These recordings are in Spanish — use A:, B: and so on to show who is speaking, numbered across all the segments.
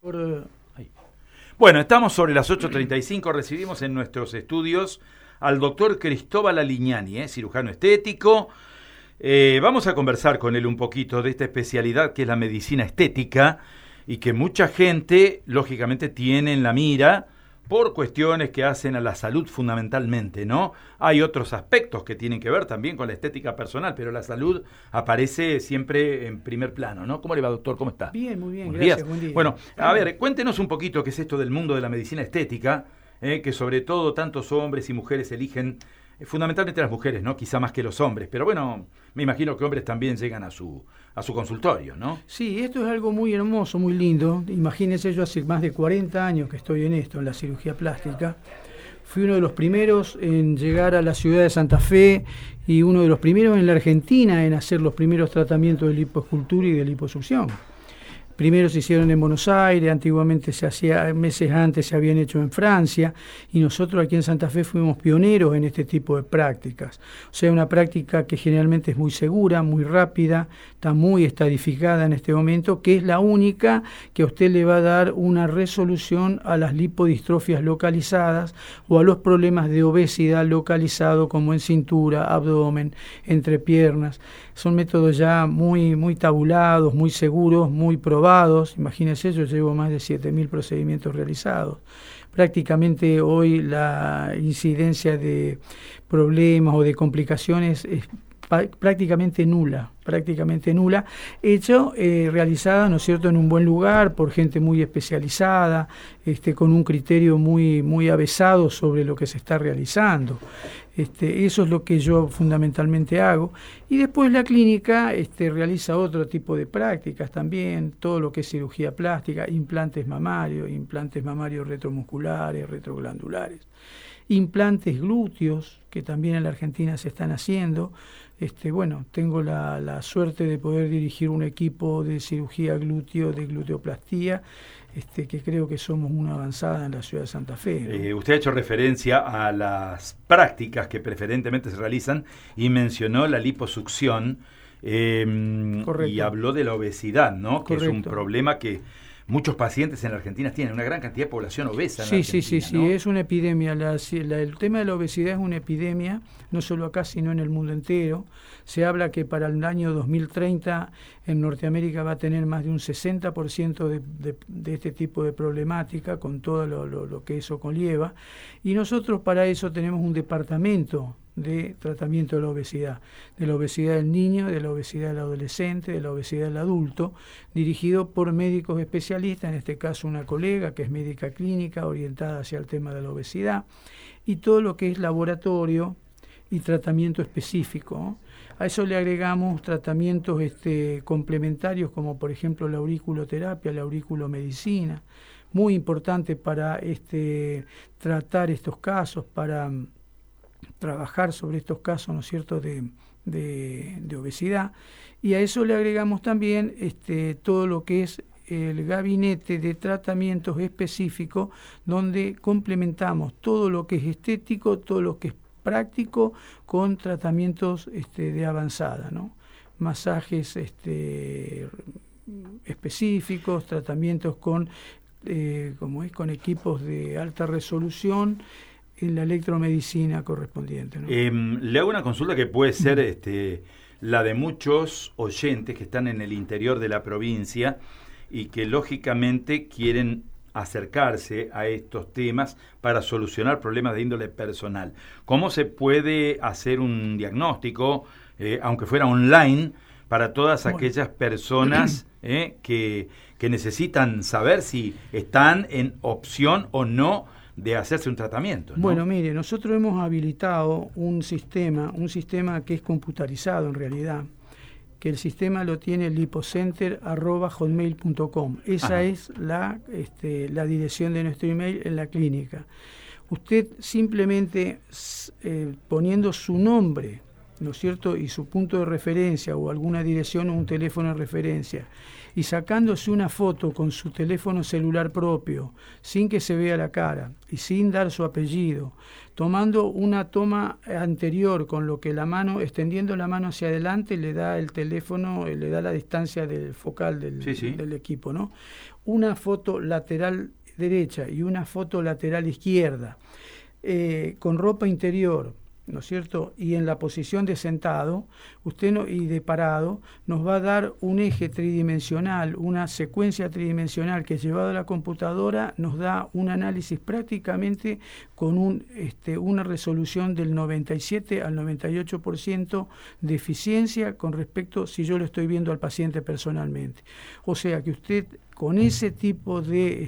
A: Ahí. Bueno, estamos sobre las 8:35, recibimos en nuestros estudios al doctor Cristóbal Alignani, cirujano estético. Vamos a conversar con él un poquito de esta especialidad que es la medicina estética y que mucha gente, lógicamente, tiene en la mira por cuestiones que hacen a la salud fundamentalmente, ¿no? Hay otros aspectos que tienen que ver también con la estética personal, pero la salud aparece siempre en primer plano, ¿no? ¿Cómo le va, doctor? ¿Cómo está?
B: Bien, muy bien,
A: Buenos
B: gracias,
A: días.
B: buen día.
A: Bueno, a ver, cuéntenos un poquito qué es esto del mundo de la medicina estética, que sobre todo tantos hombres y mujeres eligen, fundamentalmente las mujeres, ¿no? Quizá más que los hombres, pero bueno, me imagino que hombres también llegan a su consultorio, ¿no?
B: Sí, esto es algo muy hermoso, muy lindo. Imagínense, yo hace más de 40 años que estoy en esto, en la cirugía plástica. Fui uno de los primeros en llegar a la ciudad de Santa Fe y uno de los primeros en la Argentina en hacer los primeros tratamientos de lipoescultura y de liposucción. Primero se hicieron en Buenos Aires, antiguamente se hacía, meses antes se habían hecho en Francia, y nosotros aquí en Santa Fe fuimos pioneros en este tipo de prácticas. O sea, una práctica que generalmente es muy segura, muy rápida, está muy estadificada en este momento, que es la única que a usted le va a dar una resolución a las lipodistrofias localizadas o a los problemas de obesidad localizado como en cintura, abdomen, entrepiernas. Son métodos ya muy tabulados, muy seguros, muy probados. Imagínense, yo llevo más de 7.000 procedimientos realizados. Prácticamente hoy la incidencia de problemas o de complicaciones es prácticamente nula, realizada, ¿no es cierto?, en un buen lugar, por gente muy especializada, con un criterio muy avesado sobre lo que se está realizando. Eso es lo que yo fundamentalmente hago. Y después la clínica realiza otro tipo de prácticas también, todo lo que es cirugía plástica, implantes mamarios retromusculares, retroglandulares, implantes glúteos, que también en la Argentina se están haciendo. Bueno, tengo la suerte de poder dirigir un equipo de cirugía glúteo, de gluteoplastía, que creo que somos una avanzada en la ciudad de Santa Fe, ¿no?
A: Usted ha hecho referencia a las prácticas que preferentemente se realizan y mencionó la liposucción y habló de la obesidad, ¿no? Que
B: Correcto.
A: es un problema que muchos pacientes en la Argentina tienen, una gran cantidad de población obesa en Argentina,
B: Sí,
A: ¿no?
B: es una epidemia. El tema de la obesidad es una epidemia, no solo acá, sino en el mundo entero. Se habla que para el año 2030 en Norteamérica va a tener más de un 60% de este tipo de problemática, con todo lo que eso conlleva. Y nosotros para eso tenemos un departamento de tratamiento de la obesidad del niño, de la obesidad del adolescente, de la obesidad del adulto, dirigido por médicos especialistas, en este caso una colega que es médica clínica orientada hacia el tema de la obesidad, y todo lo que es laboratorio y tratamiento específico, ¿no? A eso le agregamos tratamientos complementarios como por ejemplo la auriculoterapia, la auriculomedicina, muy importante para tratar estos casos, para trabajar sobre estos casos, ¿no es cierto?, de obesidad. Y a eso le agregamos también todo lo que es el gabinete de tratamientos específicos, donde complementamos todo lo que es estético, todo lo que es práctico, con tratamientos de avanzada, ¿no? Masajes específicos, tratamientos con equipos de alta resolución, en la electromedicina correspondiente, ¿no?
A: Le hago una consulta que puede ser la de muchos oyentes que están en el interior de la provincia y que lógicamente quieren acercarse a estos temas para solucionar problemas de índole personal. ¿Cómo se puede hacer un diagnóstico, aunque fuera online, para todas aquellas personas que necesitan saber si están en opción o no de hacerse un tratamiento, ¿no?
B: Bueno, mire, nosotros hemos habilitado un sistema que es computarizado en realidad, que el sistema lo tiene lipocenter@hotmail.com. Esa es la dirección de nuestro email en la clínica. Usted simplemente poniendo su nombre, ¿no es cierto?, y su punto de referencia o alguna dirección o un teléfono de referencia, y sacándose una foto con su teléfono celular propio, sin que se vea la cara y sin dar su apellido, tomando una toma anterior con lo que la mano, extendiendo la mano hacia adelante, le da el teléfono, le da la distancia del focal del equipo, ¿no? Una foto lateral derecha y una foto lateral izquierda, con ropa interior, ¿no es cierto? Y en la posición de sentado, y de parado, nos va a dar un eje tridimensional, una secuencia tridimensional que, llevado a la computadora, nos da un análisis prácticamente con una resolución del 97 al 98% de eficiencia con respecto si yo lo estoy viendo al paciente personalmente. O sea que usted, con ese tipo de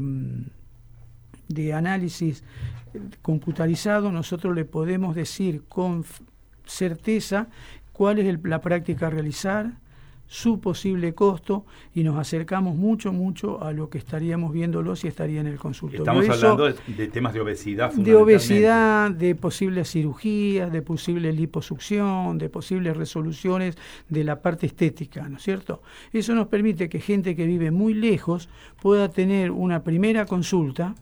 B: análisis computarizado, nosotros le podemos decir con certeza cuál es la práctica a realizar, su posible costo, y nos acercamos mucho a lo que estaríamos viéndolo si estaría en el consultorio.
A: Estamos hablando de temas de obesidad,
B: de obesidad, de posibles cirugías, de posible liposucción, de posibles resoluciones de la parte estética, ¿no es cierto? Eso nos permite que gente que vive muy lejos pueda tener una primera consulta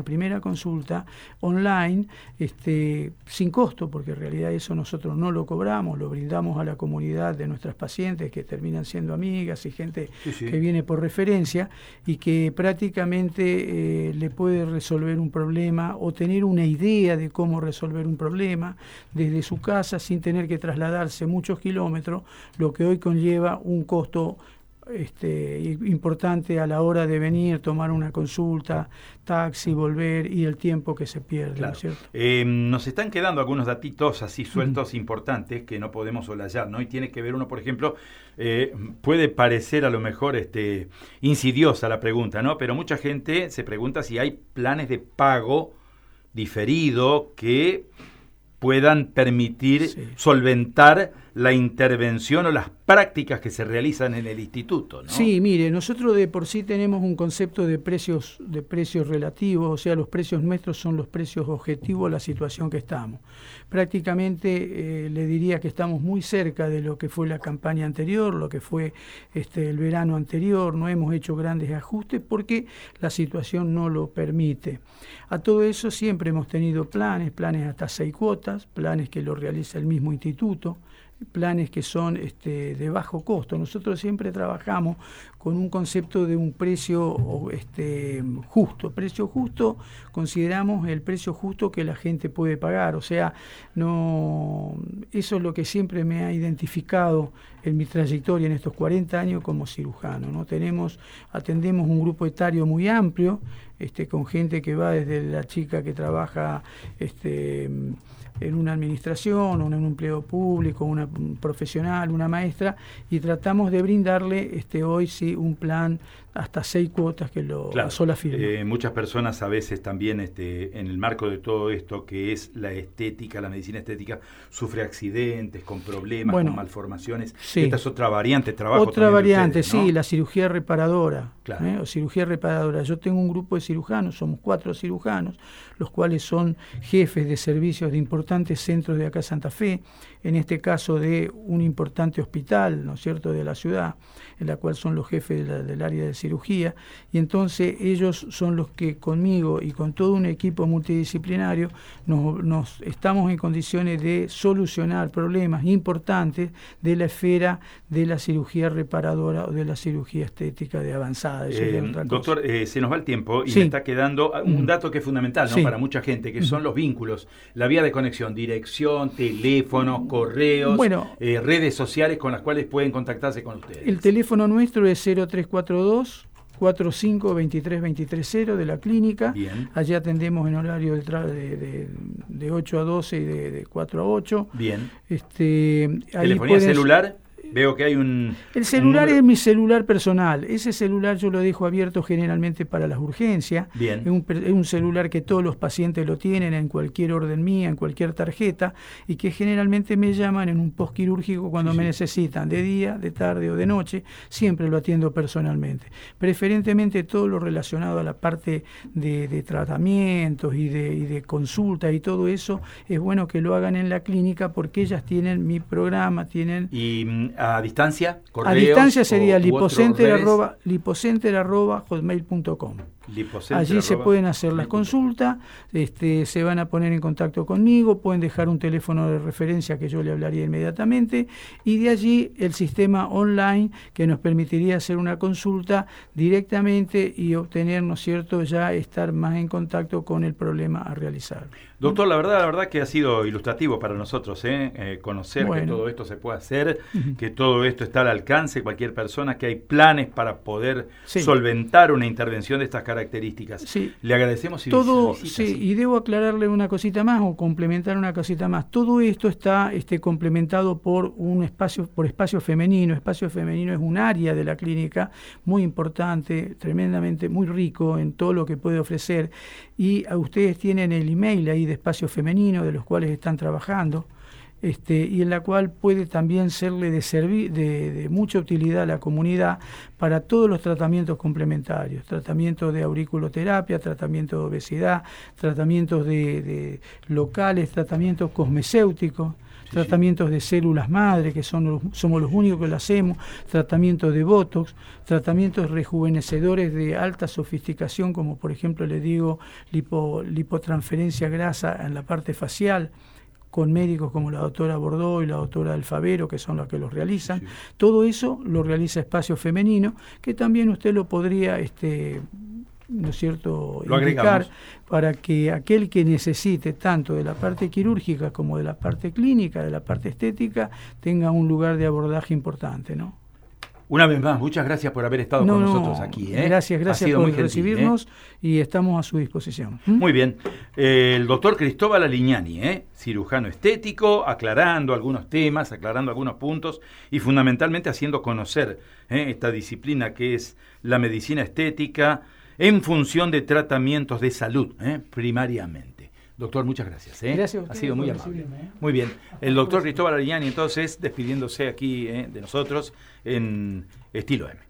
B: online, sin costo, porque en realidad eso nosotros no lo cobramos, lo brindamos a la comunidad de nuestras pacientes, que terminan siendo amigas y gente que viene por referencia, y que prácticamente le puede resolver un problema o tener una idea de cómo resolver un problema desde su casa sin tener que trasladarse muchos kilómetros, lo que hoy conlleva un costo importante a la hora de venir, tomar una consulta, taxi, volver, y el tiempo que se pierde.
A: Claro.
B: ¿No es cierto?
A: Nos están quedando algunos datitos así sueltos importantes que no podemos solayar, ¿no? Y tiene que ver uno, por ejemplo, puede parecer a lo mejor insidiosa la pregunta, ¿no? Pero mucha gente se pregunta si hay planes de pago diferido que puedan permitir solventar la intervención o las prácticas que se realizan en el instituto, ¿no?
B: Sí, mire, nosotros de por sí tenemos un concepto de precios relativos, o sea, los precios nuestros son los precios objetivos a la situación que estamos. Prácticamente le diría que estamos muy cerca de lo que fue la campaña anterior, lo que fue el verano anterior. No hemos hecho grandes ajustes porque la situación no lo permite. A todo eso siempre hemos tenido planes hasta 6 cuotas, planes que lo realiza el mismo instituto, planes que son de bajo costo. Nosotros siempre trabajamos con un concepto de un precio justo. Precio justo, consideramos el precio justo que la gente puede pagar. O sea, eso es lo que siempre me ha identificado en mi trayectoria en estos 40 años como cirujano, ¿no? Atendemos un grupo etario muy amplio, con gente que va desde la chica que trabaja en una administración o en un empleo público, una profesional, una maestra, y tratamos de brindarle hoy sí un plan hasta 6 cuotas que lo sola firma.
A: Muchas personas a veces también en el marco de todo esto que es la estética, la medicina estética, sufre accidentes, con problemas, con malformaciones. Sí. Esta es otra variante de trabajo.
B: Otra variante, ustedes, ¿no? Sí, la cirugía reparadora.
A: Claro.
B: O cirugía reparadora. Yo tengo un grupo de cirujanos, somos 4 cirujanos, los cuales son jefes de servicios de importantes centros de acá Santa Fe, en este caso de un importante hospital, ¿no es cierto?, de la ciudad, en la cual son los jefes del área de cirugía, y entonces ellos son los que conmigo y con todo un equipo multidisciplinario nos estamos en condiciones de solucionar problemas importantes de la esfera de la cirugía reparadora o de la cirugía estética de avanzada.
A: Doctor, se nos va el tiempo y me está quedando un dato que es fundamental, ¿no? Para mucha gente, que son los vínculos, la vía de conexión, dirección, teléfono, correos, redes sociales con las cuales pueden contactarse con ustedes.
B: El teléfono nuestro es 0342 45 23 230 de la clínica.
A: Bien.
B: Allí atendemos en horario de 8 a 12 y de 4 a 8.
A: Bien.
B: ¿Telefonía
A: celular? Veo que hay un...
B: El celular es mi celular personal. Ese celular yo lo dejo abierto generalmente para las urgencias.
A: Bien.
B: Es un celular que todos los pacientes lo tienen en cualquier orden mía, en cualquier tarjeta, y que generalmente me llaman en un postquirúrgico cuando me necesitan, de día, de tarde o de noche. Siempre lo atiendo personalmente. Preferentemente todo lo relacionado a la parte de tratamientos y de consulta y todo eso, es bueno que lo hagan en la clínica porque ellas tienen mi programa, tienen...
A: Y ¿A distancia?
B: A distancia sería
A: lipocenter@hotmail.com.
B: Allí se pueden hacer las consultas, se van a poner en contacto conmigo, pueden dejar un teléfono de referencia que yo le hablaría inmediatamente, y de allí el sistema online que nos permitiría hacer una consulta directamente y obtener, ¿no es cierto?, ya estar más en contacto con el problema a realizar.
A: Doctor, la verdad que ha sido ilustrativo para nosotros, conocer que todo esto se puede hacer, que todo esto está al alcance de cualquier persona, que hay planes para poder solventar una intervención de estas características. Sí. Le agradecemos si
B: todo, y debo aclararle una cosita más o complementar una cosita más. Todo esto está complementado por espacio femenino. Espacio femenino es un área de la clínica muy importante, tremendamente muy rico en todo lo que puede ofrecer, y a ustedes tienen el email ahí de Espacio Femenino, de los cuales están trabajando, y en la cual puede también serle de mucha utilidad a la comunidad para todos los tratamientos complementarios, tratamientos de auriculoterapia, tratamientos de obesidad, tratamientos de locales, tratamientos cosmecéuticos, tratamientos de células madre, que somos los únicos que lo hacemos, tratamientos de botox, tratamientos rejuvenecedores de alta sofisticación, como por ejemplo le digo lipotransferencia grasa en la parte facial, con médicos como la doctora Bordeaux y la doctora Alfavero, que son los que los realizan. Todo eso lo realiza Espacio Femenino, que también usted lo podría ¿no es cierto?, indicar para que aquel que necesite tanto de la parte quirúrgica como de la parte clínica, de la parte estética, tenga un lugar de abordaje importante, ¿no?
A: Una vez más, muchas gracias por haber estado con nosotros aquí.
B: Gracias por recibirnos y estamos a su disposición.
A: Muy bien. El doctor Cristóbal Alignani, cirujano estético, aclarando algunos temas, aclarando algunos puntos y fundamentalmente haciendo conocer esta disciplina que es la medicina estética en función de tratamientos de salud, primariamente. Doctor, muchas gracias.
B: Gracias a usted.
A: Ha sido muy amable. Muy bien. El doctor Cristóbal Alignani, entonces, despidiéndose aquí de nosotros en Estilo M.